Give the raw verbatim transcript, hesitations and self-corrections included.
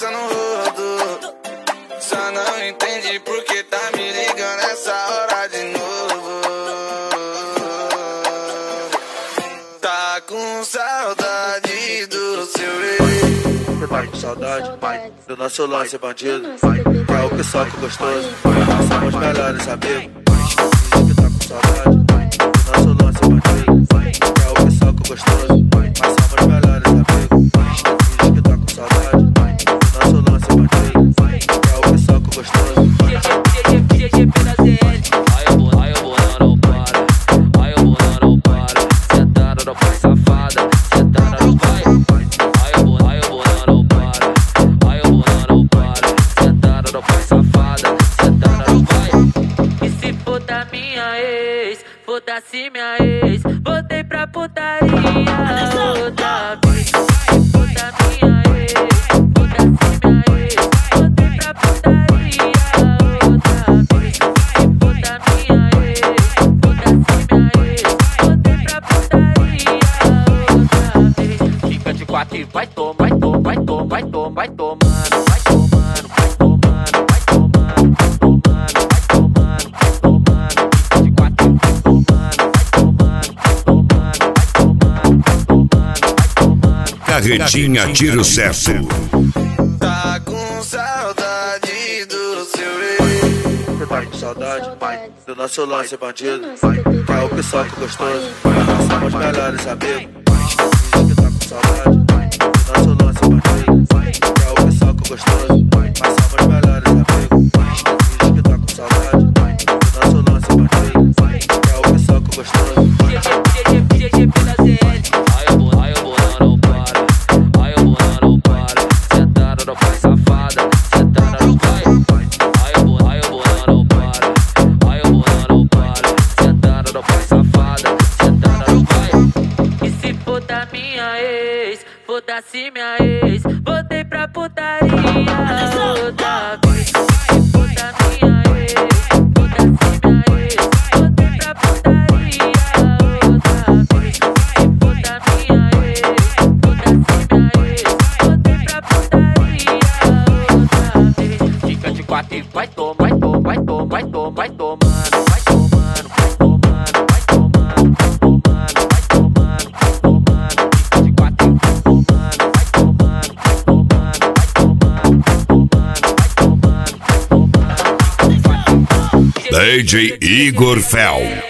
no rodo. Só não entendi porque tá me ligando essa hora de novo. Tá com saudade do seu ex. Tá com saudade, pai, do nosso lance bandido. É o que só que gostoso. Nós somos melhores amigos. Diz que tá com saudade, do nosso lance bandido. É o que só que gostoso. Nós somos melhores amigos. Diz que tá com saudade, do nosso lance bandido. É o que só que gostoso. Aí eu vou, aí eu vou, não, não para. Aí eu vou, não, não para. Sentada no pai safada, sentada no pai. Aí eu vou, aí eu vou, não, não para. Aí eu vou, não, não para. Sentada no pai safada, sentada no pai. E se for da minha ex, foda-se minha ex, voltei pra putaria outra vez. Se for da minha ex, foda-se minha ex, voltei pra putaria outra vez. Se for da minha ex, foda-se minha ex, voltei pra putaria outra vez. Fica de quatro e vai tomar, vai tomar, vai tomar, vai tomar, vai tomando, vai tomando, vai tomando, vai tomando, vai tomando, vai tomando, vai tomando. Fica de quatro e vai tomando, vai tomando, vai tomando, vai tomando, vai tomando, vai tomando. Carretinha Tiro Certo. Tá com saudade do seu ex. Tá com saudade, pai, do nosso lance bandido. É o que só que gostoso. Nós somos melhores amigos. Diz que tá com saudade, do nosso lance bandido. É o que só que gostoso. Nós somos melhores amigos. Diz que tá com saudade, do nosso lance bandido. É o que só que gostoso. Aí eu vou, aí eu vou, não, não para. Aí eu vou, não, não para. Sentada no pai safada, sentada no pai. Aí eu vou, aí eu vou, não, não para. Aí eu vou, não, não para. Sentada no pai safada, sentada no pai. E se for da minha ex, foda-se minha ex, voltei pra putaria outra vez. Se for da minha ex, foda-se minha ex, voltei pra putaria outra vez. Se for da minha ex, foda-se minha ex, voltei pra putaria outra vez. Fica de quatro e vai tomar, vai tomar, vai tomar, vai tomar, vai tomando, vai tomando, vai tomando, vai tomando, vai tomando, vai tomando, vai tomando. Fica de quatro e vai tomando, vai tomando, vai tomando, vai tomando, vai tomando, vai tomando, vai tomando. D J Igor Fel.